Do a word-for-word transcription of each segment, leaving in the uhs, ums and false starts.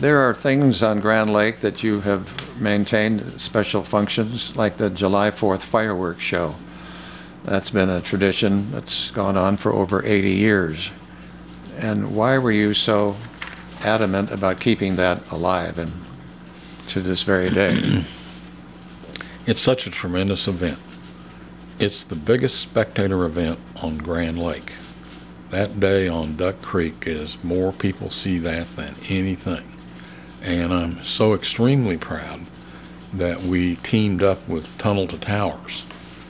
There are things on Grand Lake that you have maintained, special functions, like the July fourth fireworks show. That's been a tradition that's gone on for over eighty years. And why were you so adamant about keeping that alive and to this very day? It's such a tremendous event. It's the biggest spectator event on Grand Lake. That day on Duck Creek is more people see that than anything. And I'm so extremely proud that we teamed up with Tunnel to Towers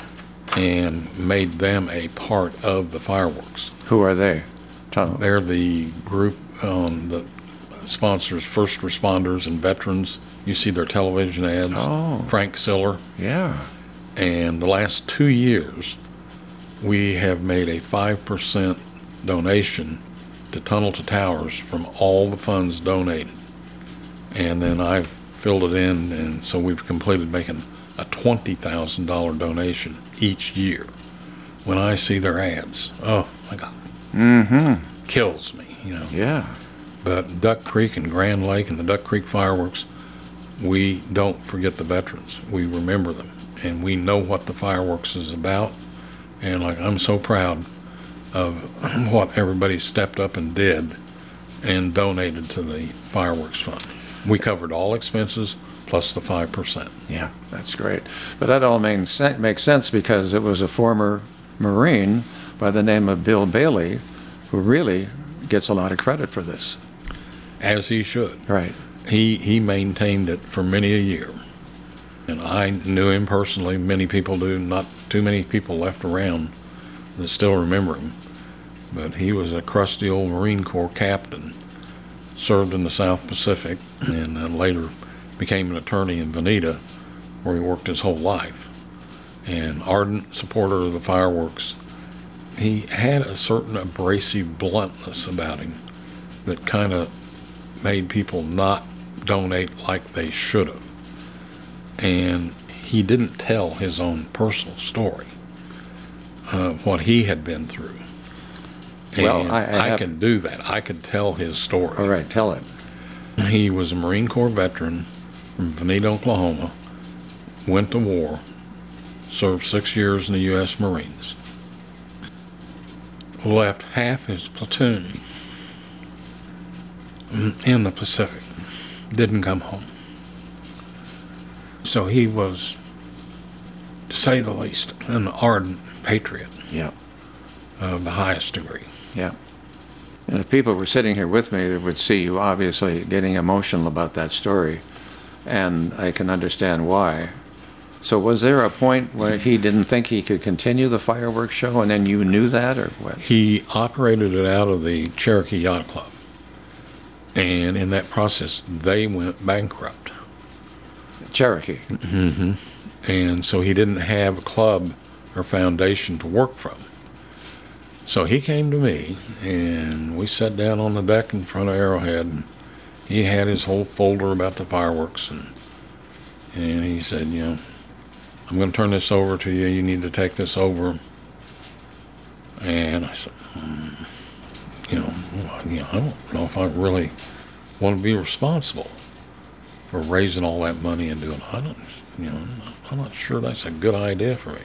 and made them a part of the fireworks. Who are they? Tunnel. They're the group um, that sponsors first responders and veterans. You see their television ads. Oh. Frank Siller. Yeah. And the last two years, we have made a five percent donation to Tunnel to Towers from all the funds donated. And then I've filled it in, and so we've completed making a twenty thousand dollars donation each year. When I see their ads, oh my God, Mm-hmm. kills me, you know. Yeah. But Duck Creek and Grand Lake and the Duck Creek fireworks, we don't forget the veterans. We remember them, and we know what the fireworks is about. And like, I'm so proud of what everybody stepped up and did and donated to the fireworks fund. We covered all expenses plus the five percent. Yeah, that's great. But that all makes sen- makes sense because it was a former Marine by the name of Bill Bailey who really gets a lot of credit for this. As he should. Right. He he maintained it for many a year. And I knew him personally. Many people do. Not too many people left around that still remember him. But he was a crusty old Marine Corps captain, served in the South Pacific, and then later became an attorney in Veneta, where he worked his whole life. And ardent supporter of the fireworks. He had a certain abrasive bluntness about him that kind of made people not donate like they should have. And he didn't tell his own personal story, uh, what he had been through. And Well, I- I I, have- could do that. I could tell his story. All right, tell it. He was a Marine Corps veteran from Veneta, Oklahoma, went to war, served six years in the U S Marines, left half his platoon in the Pacific, didn't come home. So he was, to say the least, an ardent patriot Yeah. of the highest degree. Yeah. And if people were sitting here with me, they would see you obviously getting emotional about that story, and I can understand why. So was there a point where he didn't think he could continue the fireworks show, and then you knew that, or what? He operated it out of the Cherokee Yacht Club, and in that process, they went bankrupt. Cherokee. Mm-hmm. And so he didn't have a club or foundation to work from. So he came to me, and we sat down on the deck in front of Arrowhead, and he had his whole folder about the fireworks, and and he said, you know, I'm going to turn this over to you. You need to take this over. And I said, mm, you know, you know, I don't know if I really want to be responsible for raising all that money and doing. I don't, you know, I'm not sure that's a good idea for me.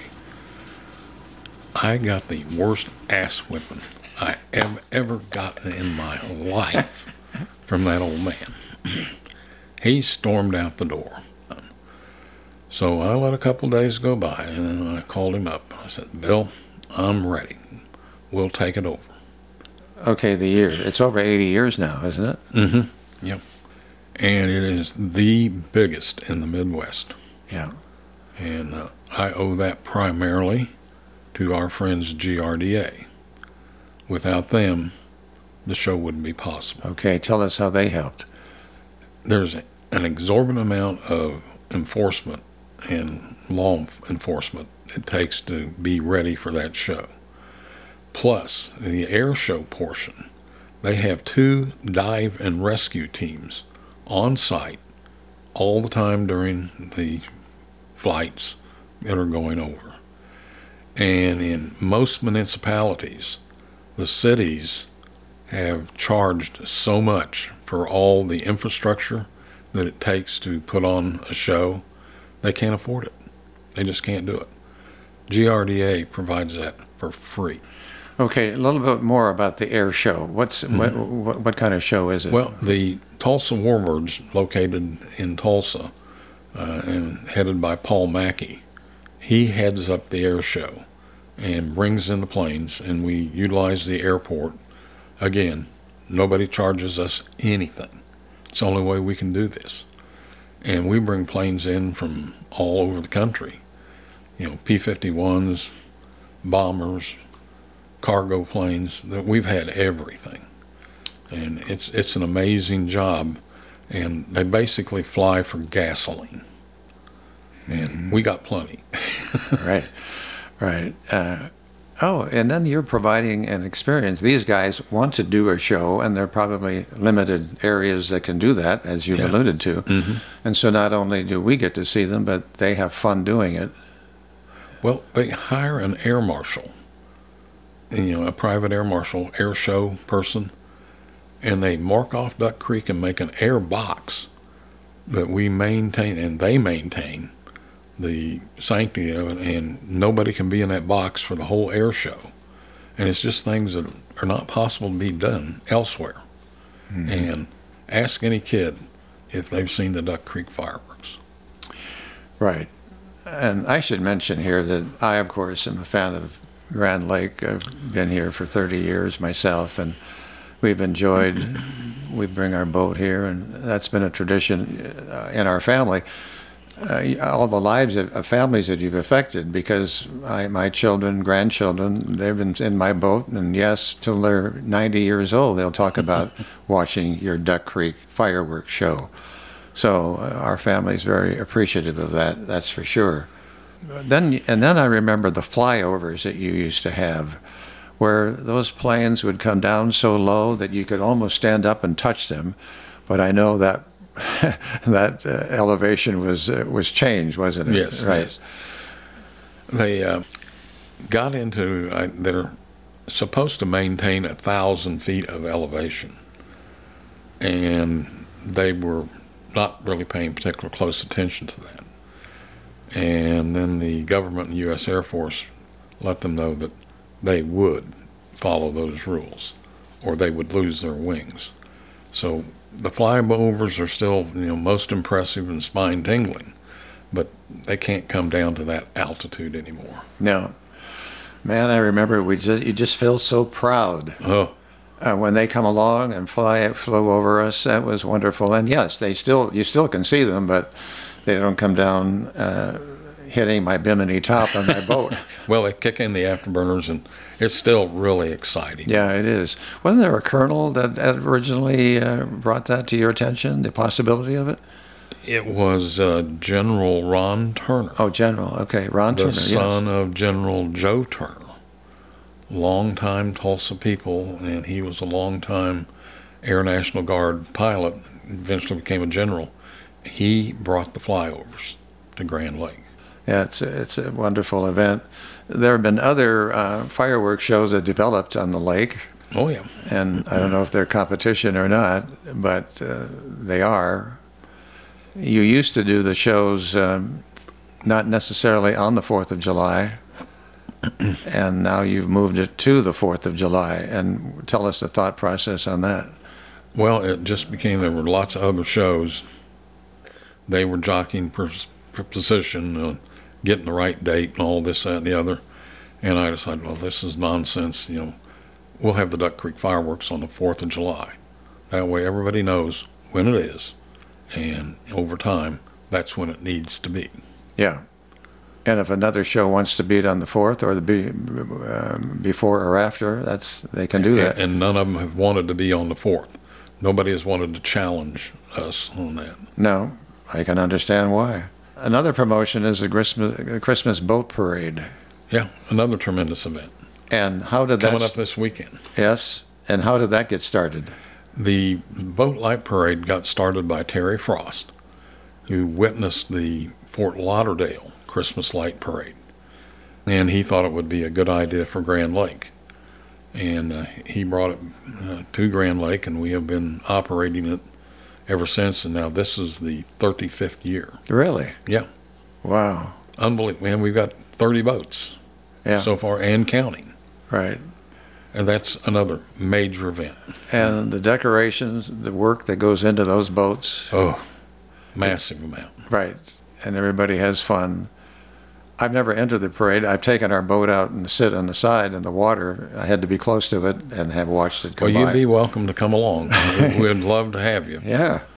I got the worst ass whipping I have ever gotten in my life from that old man. He stormed out the door. So I let a couple days go by, and then I called him up. I said, Bill, I'm ready. We'll take it over. Okay, the year. It's over eighty years now, isn't it? Mm-hmm. Yep. And it is the biggest in the Midwest. Yeah. And uh, I owe that primarily to our friends G R D A. Without them, the show wouldn't be possible. Okay, tell us how they helped. There's an exorbitant amount of enforcement and law enforcement it takes to be ready for that show. Plus, the air show portion, they have two dive and rescue teams on site all the time during the flights that are going over. And in most municipalities, the cities have charged so much for all the infrastructure that it takes to put on a show, they can't afford it. They just can't do it. G R D A provides that for free. Okay, a little bit more about the air show. What's mm-hmm. what, what what kind of show is it? Well, the Tulsa Warbirds, located in Tulsa uh, and headed by Paul Mackey, he heads up the air show and brings in the planes, and we utilize the airport. Again, nobody charges us anything. It's the only way we can do this. And we bring planes in from all over the country. You know, P fifty-ones, bombers, cargo planes. That we've had everything. And it's it's an amazing job. And they basically fly for gasoline. And mm-hmm. we got plenty. Right, right. Uh, oh, and then you're providing an experience. These guys want to do a show, and there are probably limited areas that can do that, as you've Yeah. alluded to. Mm-hmm. And so not only do we get to see them, but they have fun doing it. Well, they hire an air marshal, you know, a private air marshal, air show person, and they mark off Duck Creek and make an air box that we maintain, and they maintain the sanctity of it, and nobody can be in that box for the whole air show. And it's just things that are not possible to be done elsewhere. Mm-hmm. And ask any kid if they've seen the Duck Creek fireworks. Right. And I should mention here that I, of course, am a fan of Grand Lake. I've been here for thirty years myself, and we've enjoyed, we bring our boat here, and that's been a tradition uh, in our family. Uh, all the lives of, of families that you've affected, because I, my children, grandchildren, they've been in my boat, and yes, till they're ninety years old, they'll talk about watching your Duck Creek fireworks show. So uh, our family's very appreciative of that, that's for sure. Then, and then I remember the flyovers that you used to have, where those planes would come down so low that you could almost stand up and touch them. But I know that that uh, elevation was uh, was changed, wasn't it? Yes, right. Yes. They uh, got into, uh, they're supposed to maintain a thousand feet of elevation, and they were not really paying particular close attention to that. And then the government and U S Air Force let them know that they would follow those rules, or they would lose their wings. So the flyovers are still, you know, most impressive and spine-tingling, but they can't come down to that altitude anymore. No, man, I remember we just you just feel so proud. Oh, Uh, when they come along and fly flew over us. That was wonderful. And yes, they still you still can see them, but they don't come down uh, hitting my bimini top on my boat. well, they kick in the afterburners, and it's still really exciting. Yeah, it is. Wasn't there a colonel that that originally uh, brought that to your attention, the possibility of it? It was uh, General Ron Turner, Oh, General. Okay, Ron the Turner. son yes. of General Joe Turner, longtime Tulsa people, and he was a longtime Air National Guard pilot, eventually became a general. He brought the flyovers to Grand Lake. Yeah, it's a, it's a wonderful event. There have been other uh, fireworks shows that developed on the lake, Oh, yeah. and I don't know if they're competition or not, but uh, they are. You used to do the shows um, not necessarily on the fourth of July, and now you've moved it to the fourth of July. And tell us the thought process on that. Well, it just became, there were lots of other shows. They were jockeying for, for position, uh, getting the right date and all this, that, and the other. And I decided, well, this is nonsense. You know, we'll have the Duck Creek fireworks on the fourth of July. That way everybody knows when it is. And over time, that's when it needs to be. Yeah. And if another show wants to be it on the fourth or the be, um, before or after, that's they can do that. And, and none of them have wanted to be on the fourth. Nobody has wanted to challenge us on that. No, I can understand why. Another promotion is the Christmas, Christmas Boat Parade. Yeah, another tremendous event. And how did that... Coming up this weekend. Yes, and how did that get started? The Boat Light Parade got started by Terry Frost, who witnessed the Fort Lauderdale Christmas Light Parade. And he thought it would be a good idea for Grand Lake. and uh, he brought it uh, to Grand Lake, and we have been operating it ever since. And now this is the thirty-fifth year. Really? Yeah, Wow. unbelievable. Man, we've got thirty boats Yeah. so far and counting, Right. and that's another major event. And the decorations, the work that goes into those boats. Oh, massive amount. Right. And everybody has fun. I've never entered the parade. I've taken our boat out and sit on the side in the water. I had to be close to it and have watched it Well, come you'd by. be welcome to come along. We'd love to have you. Yeah.